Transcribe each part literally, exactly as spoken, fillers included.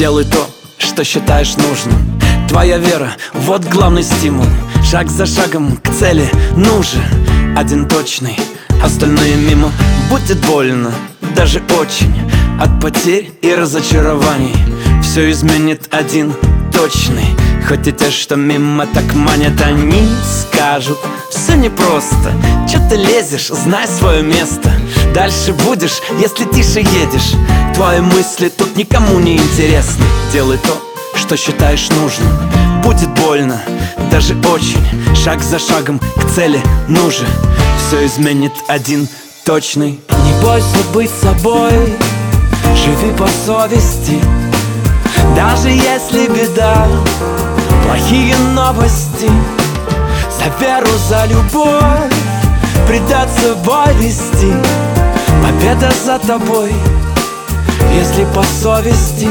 Делай то, что считаешь нужным. Твоя вера – вот главный стимул. Шаг за шагом к цели, ну же. Один точный, остальные мимо. Будет больно, даже очень. От потерь и разочарований все изменит один точный. Хоть и те, что мимо так манят, они скажут: все непросто, че ты лезешь, знай свое место. Дальше будешь, если тише едешь. Твои мысли тут никому не интересны. Делай то, что считаешь нужным. Будет больно, даже очень. Шаг за шагом к цели, ну же. Все изменит один точный. Не бойся быть собой, живи по совести. Даже если беда, плохие новости. За веру, за любовь, предать собой вести. Победа за тобой, если по совести.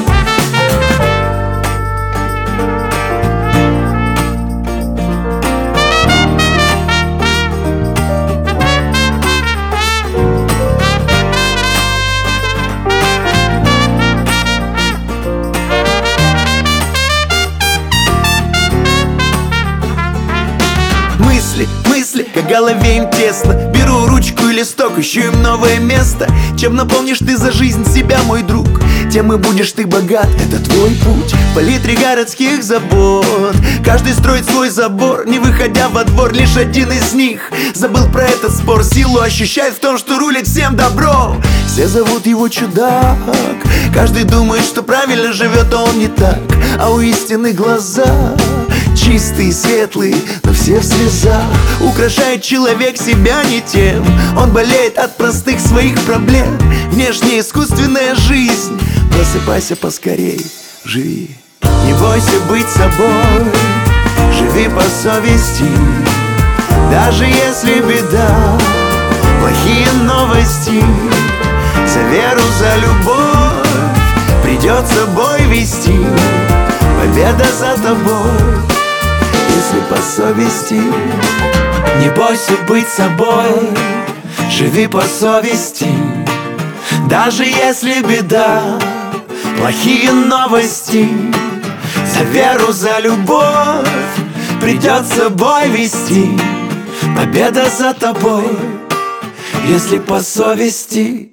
Мысли, мысли, как голове им тесно. Беру ручку и листок, ищу им новое место. Чем наполнишь ты за жизнь себя, мой друг, тем и будешь ты богат, это твой путь. В палитре городских забот каждый строит свой забор, не выходя во двор. Лишь один из них забыл про этот спор. Силу ощущает в том, что рулит всем добро. Все зовут его чудак, каждый думает, что правильно живет, а он не так. А у истины глаза чистые, светлые, но все в слезах. Украшает человек себя не тем, он болеет от простых своих проблем. Внешняя искусственная жизнь, просыпайся поскорей, живи. Не бойся быть собой, живи по совести. Даже если беда, плохие новости. За веру, за любовь придется бой вести. Победа за тобой, если по совести. Не бойся быть собой, живи по совести. Даже если беда, плохие новости. За веру, за любовь придется бой вести. Победа за тобой, если по совести.